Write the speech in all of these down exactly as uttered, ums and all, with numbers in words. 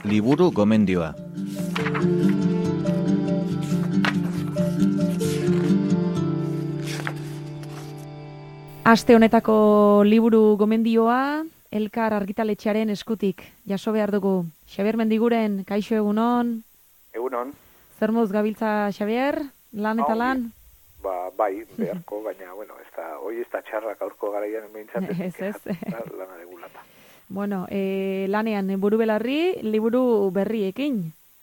liburu gomendioa. Aste honetako liburu gomendioa, Elkar argitaletxearen eskutik. Jaso behar dugu. Xabier Mendiguren, kaixo egunon? Egunon. Zer moduz gabiltza, Xabier? Lan eta lan? Ba, bai, beharko, baina, bueno, ez da, hoi ez da txarrak aurko garaian behintzat, ez ez. Lana degulata. Bueno, e, lanean, buru belarri, liburu berriekin.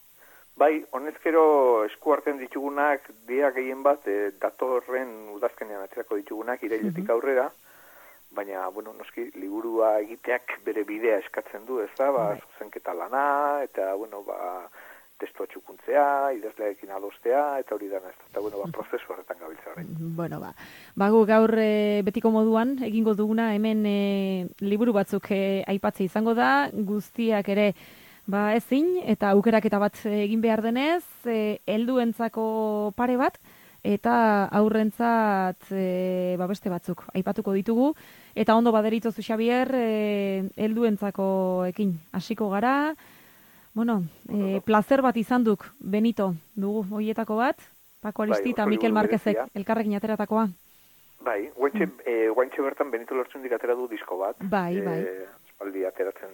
Bai, honezkero esku artean ditugunak, dia gehien bat, e, datorren udazkenean atzerako ditugunak, irailetik aurrera, baina, bueno, noski, liburua egiteak bere bidea eskatzen du, ez da, ba, zuzenketa lana, eta, bueno, ba, testua txukuntzea, idazlearekin adostea, eta hori dana, eta, bueno, ba, prozesu horretan gabiltza horrein. Bueno, ba, bagu gaur e, betiko moduan, egingo duguna, hemen e, liburu batzuk e, aipatzea izango da, guztiak ere, ba, ezin, eta aukeraketa bat egin behar denez, e, helduentzako pare bat, eta aurrentzat e, ba, beste batzuk aipatuko ditugu, eta ondo baderitzozu Xabier, e, helduentzako ekin hasiko gara. Bueno, e, placer bat izan duk, Benito, dugu, hoietako bat, Paco Aristi eta Mikel Marquezek, elkarrekin ateratakoa. Bai, guaintxe, mm. e, guaintxe bertan Benito Lertxundik atera du disko bat. Bai, bai. E, espaldi ateratzen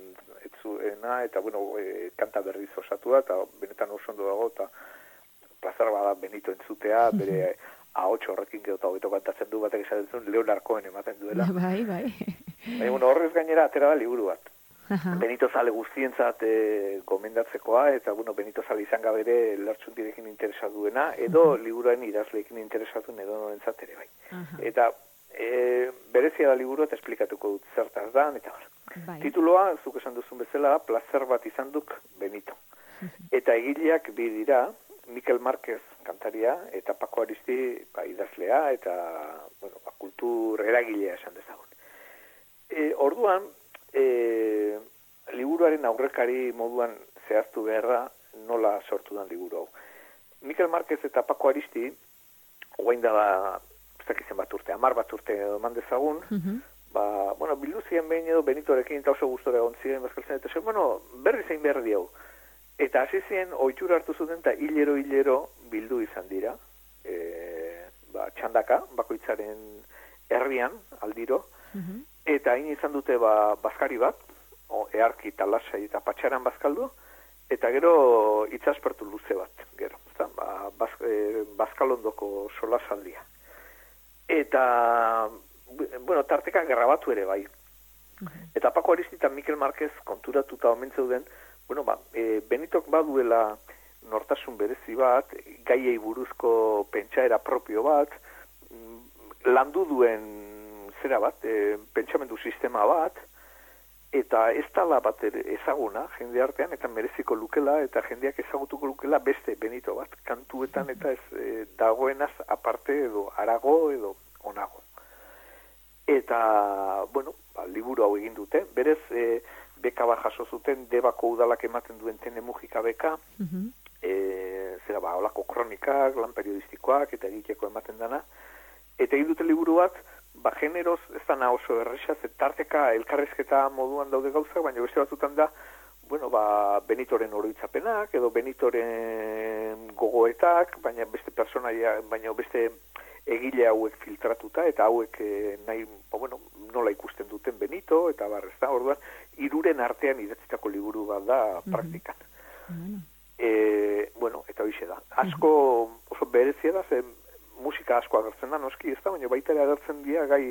etzuena, eta, bueno, e, kanta berriz osatua, eta benetan oso ondo dago, eta plazer bada Benito entzutea, bere ahots horrekin geota hobeto kantatzen du batek esaten zuen, Leonarkoen ematen duela. Bai, bai. Bai, bueno, horrez gainera atera da liburu bat. Benito Zale guztientzat e, gomendatzekoa, eta, bueno, Benito Zale izan gabere Lertxundirekin interesatuena, edo liburuaren idazleekin interesatuen edo norentzat ere bai. Eta e, berezia da liburu eta esplikatuko dut zertaz da, eta bai. Tituloa, zuk esan duzun bezala, plazer bat izan duk Benito. Eta egileak bi dira, Mikel Marquez kantaria, eta Paco Aristi ba, idazlea, eta bueno, ba, kultur eragilea esan dezagun. E, orduan, e, liburuaren aurrekari moduan zehaztu beharra nola sortu dan liburu hau. Mikel Marquez eta Paco Aristi, guain da ba, zakizen bat urte, amar bat urte eman dezagun, uh-huh. ba, bueno, bildu ziren behin edo Benitorekin eta oso gustora egon ziren bazkaltzen, eta zen, bueno, berri zein behar diau. Eta hasi ziren, ohitura hartu zuten, eta hilero-hilero bildu izan dira, e, ba, txandaka, bakoitzaren herrian, aldiro, uh-huh. Eta hain izan dute ba, bazkari bat, o, earki eta lasai eta patxaran bazkaldu, eta gero itzaspertu luze bat, gero, ezta, ba, baz, e, bazkalondoko solasaldia. Eta, bueno, tarteka grabatu ere bai. Uh-huh. Eta Paco Aristi eta Mikel Marquez konturatuta omen zeuden, bueno, ba, e, Benitok baduela nortasun berezi bat, gaiei buruzko pentsaera propio bat, landu duen zera bat, e, pentsamendu sistema bat, eta ez dala bat ezaguna jende artean, eta mereziko lukela, eta jendeak ezagutuko lukela beste Benito bat, kantuetan eta ez e, dagoenaz aparte edo arago edo onago. Eta, bueno, ba, liburu hau egin dute, berez e, beka bat jaso zuten, Debako udalak ematen duen Tene Mujika beka, uh-huh. e, zera ba, olako kronikak, lan periodistikoak, eta egiteko ematen dana, eta egin dute liburu bat, ba, generoz, ez da oso errexaz, tarteka elkarrezketa moduan daude gauzak, baina beste batzutan da, bueno, ba, Benitoren oroitzapenak, edo Benitoren gogoetak, baina beste personaia, baina beste egile hauek filtratuta, eta hauek eh, nahi, ba, bueno, nola ikusten duten Benito, eta barrez da, orduan, hiruren artean idatzitako liburu bat da praktikan. Mm-hmm. E, bueno, eta hoixe da. Asko, oso berezia da, zen, musika asko agertzen da, noski ez da, baina baita ere agertzen dira gai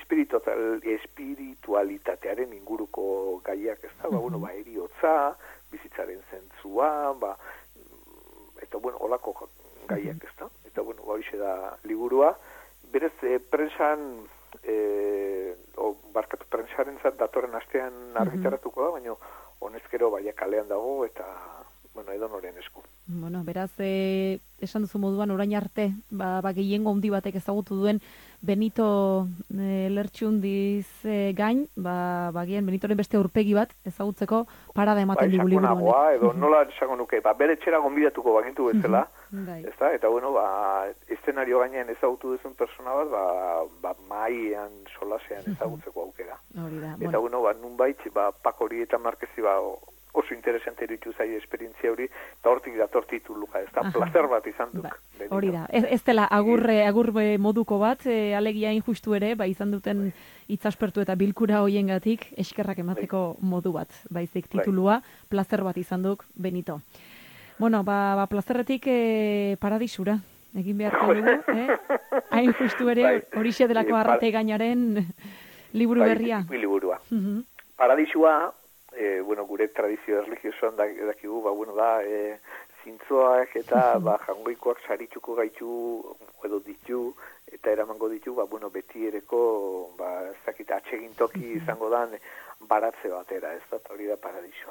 espiritualitatearen inguruko gaiak ez da, ba, bueno, ba, eriotza, bizitzaren zentzua, ba, eta, bueno, olako gaiak ez da, eta, bueno, ba, hoxe da liburua, berez, e, prensan, e, o, barkatu prensaren zat, datorren astean argitaratuko da, baina honezkero baina kalean dago, eta, bueno, edo noren esku. Bueno, beraz, e, esan duzu moduan orain arte, ba, ba gehiengo handi batek ezagutu duen Benito e, Lertxundiz e, gain, ba, ba gian Benitoren beste aurpegi bat ezagutzeko parada ematen dugu liburu honek. Ba, edo nola esango nuke, ba, bere txera gonbidatuko bagintu bezala, ezta? Eta bueno, ba, eszenario gainean ezagutu duzun persona bat, ba, ba maian solasean ezagutzeko aukera. Hori da. Eta bueno, ba, nunbait, ba, Pakori eta Markezi, ba, oso interesante iruditu zai esperientzia hori, eta hortik dator tituluka, ez da, placer bat izan duk. Ba, hori da, ez, ez dela agurre, agurre moduko bat, e, alegia injustu ere, ba, izan duten itzaspertu eta bilkura hoiengatik eskerrak emateko modu bat, baizik titulua, placer bat izan duk, Benito. Bueno, ba, ba plazerretik e, paradisura, egin beharko dugu, eh? Hain justu ere, horixe delako arrate gainaren liburu berria. Bai, liburua. Paradisua, E, bueno, gure tradizio erligiosoan dakigu, ba, bueno, da, e, zintzoak eta ba, jangoikoak sarituko gaitu, edo ditu, eta eramango ditu, ba, bueno, beti ereko, ba, ez dakit, atsegin toki izango dan, baratze batera, ez da, hori da paradisua.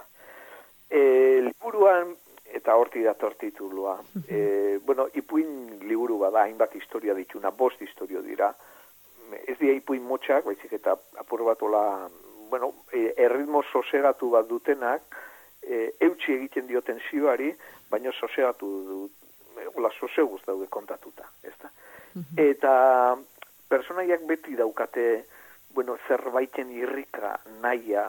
E, liburuan, eta horti dator titulua, e, bueno, ipuin liburu bada, hainbat historia dituna, bost historio dira, ez dira ipuin motxak, baizik eta apur batola, bueno, e, erritmo sosegatu bat dutenak, e, eutxi egiten dioten zioari, baina sosegatu dut, hola, soseguz daude kontatuta, ezta? Mm-hmm. Eta personaiak beti daukate, bueno, zerbaiten irrika naia,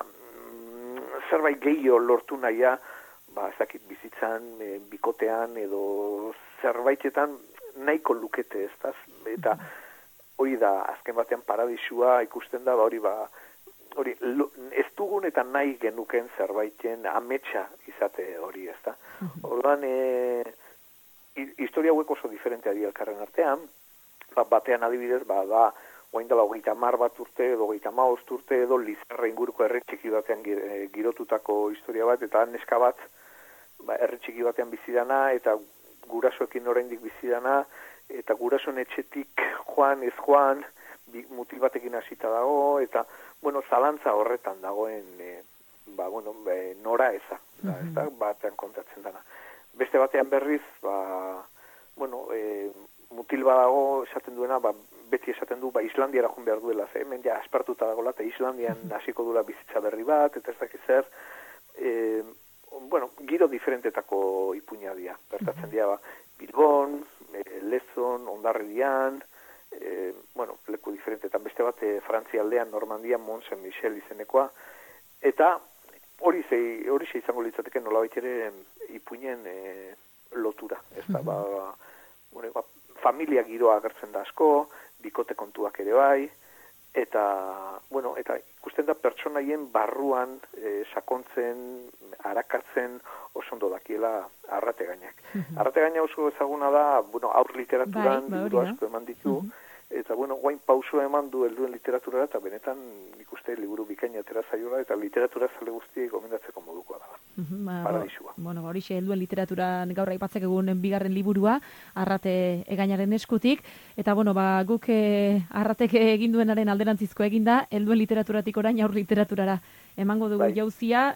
zerbait gehiago lortu naia, ba, ez dakit bizitzan, e, bikotean, edo zerbaitetan nahiko lukete, ezta? Eta hori da, azken batean paradisua ikusten da, ba, hori ba, hori, ez dugun eta nahi genuken zerbaiten ametsa izate hori, ez da. Orduan, e, historia hauek oso diferentea di elkarren artean, ba, batean adibidez, ba, da, oain dela hogeita mar bat urte, edo hogeita maost urte, edo Lizarra inguruko herri txiki batean girotutako historia bat, eta neska bat, ba, herri txiki batean bizidana, eta gurasoekin oraindik bizidana, eta gurasoen etxetik joan, ez joan, mutil batekin hasita dago, eta, bueno, zalantza horretan dagoen, e, ba, bueno, e, nora eza, da, ez da, batean kontatzen dana. Beste batean berriz, ba, bueno, e, mutil badago esaten duena, ba, beti esaten du, ba, Islandiara joan behar duela, ze, hemen ja, aspartuta dagoela, eta Islandian hasiko duela bizitza berri bat, eta ez dakiz zer, e, bueno, giro diferentetako ipuina dira, bertatzen dira, ba, Bilbon, e, Lezon, Hondarribian, E, bueno, leku diferentetan beste bat, e, Frantzia aldean, Normandian, Mont Saint-Michel izenekoa, eta hori zei, hori zei izango litzateke nolabait ere ipuinen e, lotura, ez da, ba, ba, bueno, ba, familia giroa agertzen da asko, bikote kontuak ere bai, eta, bueno, eta ikusten da pertsonaien barruan e, sakontzen, arakatzen, oso ondo dakiela arrate gainak. Uh-huh. Arrate gaina oso ezaguna da, bueno, aur literaturan bai, liburu asko eman ditu, uh-huh. Eta, bueno, guain pauso eman du helduen literaturara, eta benetan ikuste liburu bikaina atera zaiola, eta literatura zale guztiek gomendatzeko modukoa da. Uh-huh, ba, paradisua. Bueno, horixe helduen literaturan gaur aipatzek egun bigarren liburua, arrate egainaren eskutik, eta, bueno, ba, guk eh, arratek egin duenaren alderantzizko eginda, helduen literaturatik orain aur literaturara emango dugu bai. Jauzia,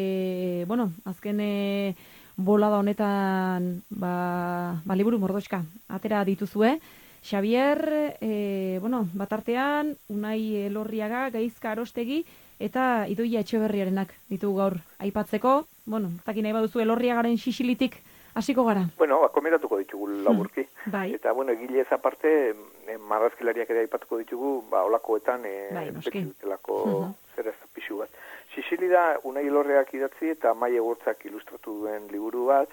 e, bueno, azken e, bolada honetan, ba, ba liburu mordoxka, atera dituzue, Xavier, e, bueno, batartean, Unai Elorriaga, Gaizka Arostegi, eta Idoia Etxeberriarenak ditugu gaur aipatzeko. Bueno, taki nahi baduzu Elorriagaren xixilitik hasiko gara. Bueno, akomeratuko ditugu laburki. Hmm, bai. Eta, bueno, egile ez aparte, e, marrazkilariak ere aipatuko ditugu, ba, olakoetan, e, bai, beti dutelako uh-huh. zer ez pixu bat. Xixili da, Unai Elorriak idatzi eta Maia Gortzak ilustratu duen liburu bat,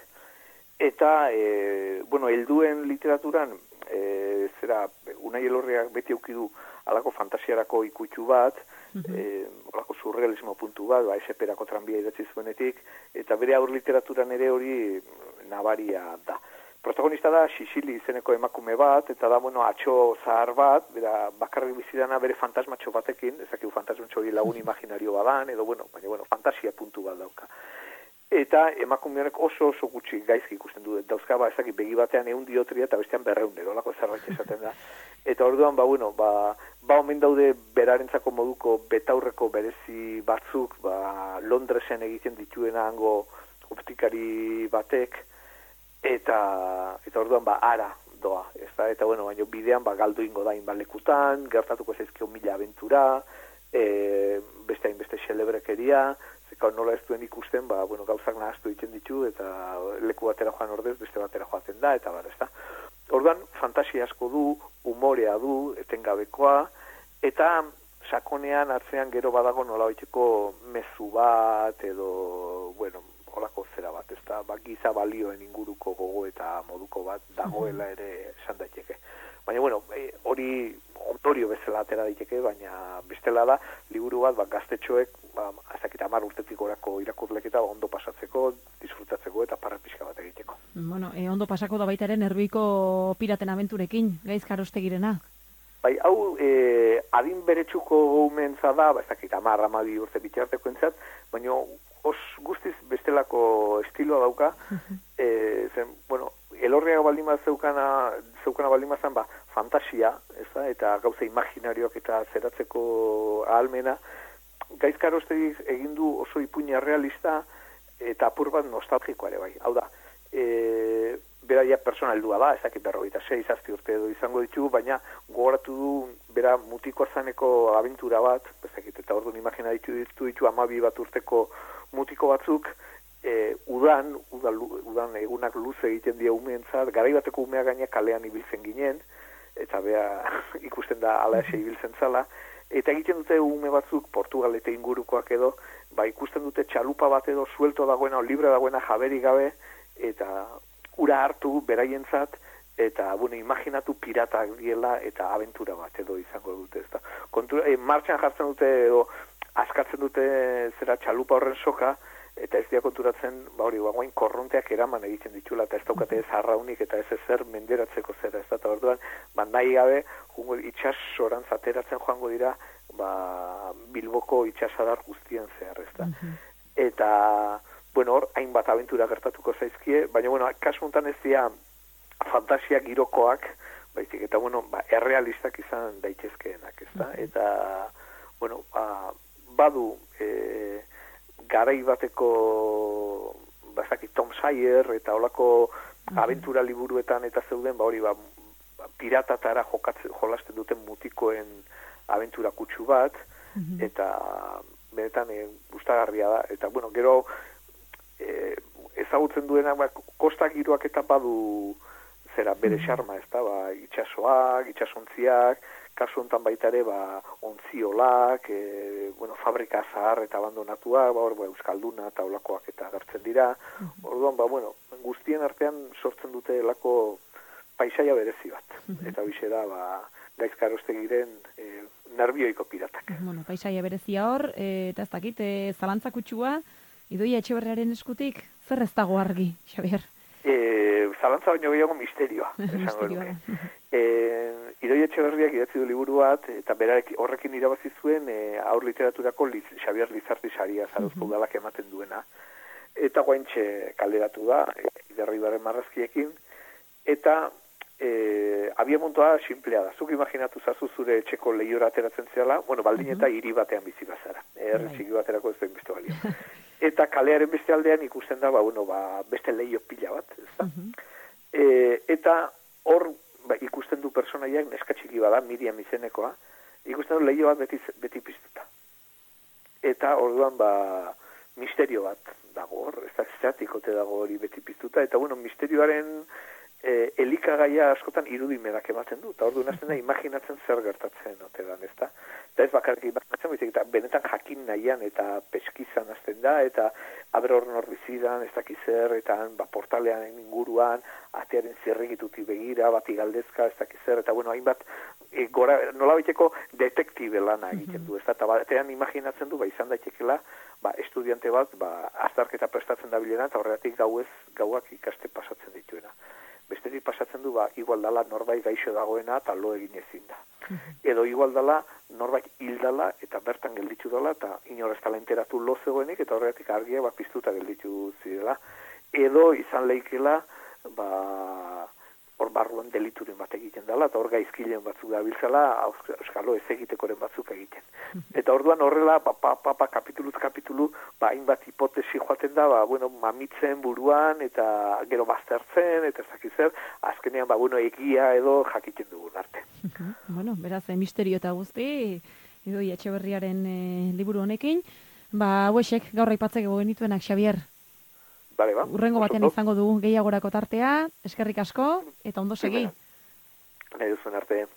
eta, e, bueno, helduen literaturan, E, zera, Unai Elorriak beti eukidu alako fantasiarako ikutxu bat, uh-huh. e, alako surrealismo puntu bat, ba, eseperako tranbia idatzi zuenetik, eta bere aur literaturan ere hori nabaria da. Protagonista da, Xixili izeneko emakume bat, eta da, bueno, atxo zahar bat, bera, bakarrik bizidana bere fantasmatxo batekin, ezakigu fantasmatxo hori lagun imaginario badan, edo, bueno, baina, bueno, fantasia puntu bat dauka. Eta emakumeak oso oso gutxi gaizki ikusten du, dauzka, ba, ezakit, begi batean egun diotria eta bestean berreun, edo lako zerbait esaten da. Eta orduan, ba, bueno, ba, ba omen daude berarentzako moduko betaurreko berezi batzuk, ba, Londresen egiten dituena hango optikari batek, eta, eta orduan, ba, ara doa, ez da, eta, bueno, baina bidean, ba, galdu ingo da inbalekutan, gertatuko zaizkio mila aventura, e, beste hainbeste xelebrekeria, zeka nola ez duen ikusten, ba, bueno, gauzak nahaztu egiten ditu, eta leku batera joan ordez, beste batera joaten da, eta bar, ez da. Orduan, fantasia asko du, umorea du, etengabekoa, eta sakonean atzean gero badago nolabaiteko mezu bat edo, bueno, holako zera bat, ez da, ba, giza balioen inguruko gogo eta moduko bat dagoela ere esan daiteke. Baina, bueno, e, hori ondorio bezala atera daiteke, baina bestela da, liburu bat, ba, gaztetxoek, ba, azakita hamar urtetik orako irakurleketa ondo pasatzeko, disfrutatzeko eta parra pixka bat egiteko. Bueno, e, ondo pasako da baita ere nerbiko piraten abenturekin, Gaiz Karostegirena. Bai, hau, e, adin beretsuko gaumentza da, ba, ezakita hamar amabi urte bitxarteko entzat, baina os guztiz bestelako estiloa dauka, e, zen, bueno, elorriak baldima zeukana, zeukana baldima zen, ba, fantasia, ez da, eta gauza imaginarioak eta zeratzeko ahalmena, Gaiz Karostegik egin du oso ipuina realista eta apur bat nostalgikoa ere bai. Hau da, e, bera persona heldua da, ez dakit berrogeita sei, zazpi urte edo izango ditu, baina gogoratu du bera mutiko zaneko abentura bat, ez dakit, eta orduan imagina ditu ditu, ditu amabi bat urteko mutiko batzuk, e, udan, udan, udan egunak luze egiten dira umeentzat, garai bateko umea gaina kalean ibiltzen ginen, eta bea ikusten da ala ese ibiltzen zala, eta egiten dute ume batzuk, Portugal eta ingurukoak edo, ba ikusten dute txalupa bat edo suelto dagoena o libre dagoena jaberi gabe, eta ura hartu beraientzat, eta, bueno, imaginatu piratak diela eta abentura bat edo izango dute, ez da. Kontura, e, martxan jartzen dute edo askatzen dute zera txalupa horren soka, eta ez dia konturatzen, ba hori, ba, guain korronteak eraman egiten ditula, eta ez daukate ez arraunik eta ez ezer menderatzeko zera, ez da, eta orduan, ba, nahi gabe, jungo, itxasoran zateratzen joango dira, ba, Bilboko itxasadar guztien zehar, ez da. Eta, bueno, hor, hainbat abentura gertatuko zaizkie, baina, bueno, kasu honetan ez dira fantasia girokoak, baizik, eta, bueno, ba, errealistak izan daitezkeenak, ez da, eta, bueno, ba, badu, e, garai bateko bazaki Tom Sawyer eta holako abentura liburuetan eta zeuden, ba hori ba, piratatara jokatzen jolasten duten mutikoen abentura kutsu bat, eta benetan e, gustagarria da, eta bueno, gero e, ezagutzen duena ba, kosta giroak eta badu zera bere xarma, ez da, ba, itxasoak, itxasontziak, kasu honetan baita ere, ba, ontziolak, e, bueno, fabrika zahar eta abandonatua, ba, hor, ba, euskalduna eta olakoak eta agertzen dira. Orduan, ba, bueno, guztien artean sortzen dute elako paisaia berezi bat. Eta bixe da, ba, Gaiz Karostegiren e, nerbioiko piratak. Bueno, paisaia berezia hor, e, eta ez dakit, e, zalantzakutxua, Idoia Etxeberriaren eskutik, zer ez dago argi, Xabier? E, zalantza baino gehiago misterioa, esango duke. E, Idoia Etxeberriak idatzi du liburu bat, eta berarek horrekin irabazi zuen e, aur literaturako Liz, Xabier Lizarti saria Zarozko udalak ematen duena. Eta guaintxe kalderatu da, e, Iderribaren marrazkiekin, eta e, abiamuntoa simplea da. Zuk imaginatu zazu zure etxeko lehiora ateratzen zela, bueno, baldin eta hiri batean bizi bazara. Erre txiki baterako ez da inbeste balio. Eta kalearen beste aldean ikusten da, ba, bueno, ba, beste lehio pila bat, ez da? E, eta hor ba, ikusten du personaiak neska txiki bada, Miriam izenekoa, ikusten du lehio bat beti, beti piztuta. Eta orduan, ba, misterio bat dago hor, ez da, zertikote dago hori beti piztuta, eta, bueno, misterioaren e, elikagaia askotan irudimenak ematen du, eta orduan azten da, imaginatzen zer gertatzen ote dan, ez da? Eta ez bakarrik imaginatzen, baizik, eta benetan jakin nahian eta peskizan azten da, eta aber hor nor bizidan, ez dakizer, eta ba, portalean inguruan, atearen zirrigituti begira, bati galdezka, ez dakizer, eta bueno, hainbat, e, gora, nola baiteko detektibe lana egiten du, ez da, eta batean imaginatzen du, ba, izan daitekela, ba, estudiante bat, ba, azterketa prestatzen da bilena, eta horregatik gauez, gauak ikaste pasatzen dituena. Bestetik pasatzen du, ba, igual dala norbait gaixo dagoena, eta lo egin ezin da. Edo igual dala norbait hildala eta bertan gelditu dela eta inor ez dela enteratu lo zegoenik eta horregatik argia ba, piztuta gelditu zirela. Edo izan leikela ba, hor barruan delituren bat egiten dela eta hor gaizkilen batzuk dabiltzala euskalo ez egitekoren batzuk egiten. Eta orduan horrela pa, pa, pa, pa, kapituluz kapitulu ba, hainbat hipotesi joaten da, ba, bueno, mamitzen buruan eta gero baztertzen eta ez dakizer, azkenean ba, bueno, egia edo jakiten dugun arte. Bueno, beraz, misterio eta guzti, Idoia Etxeberriaren e, liburu honekin, ba, hauexek gaur aipatzeko genituenak, Xabier. Bale, ba. Urrengo batean izango du gehiagorako tartea, eskerrik asko, eta ondo segi. Nahi duzuen arte.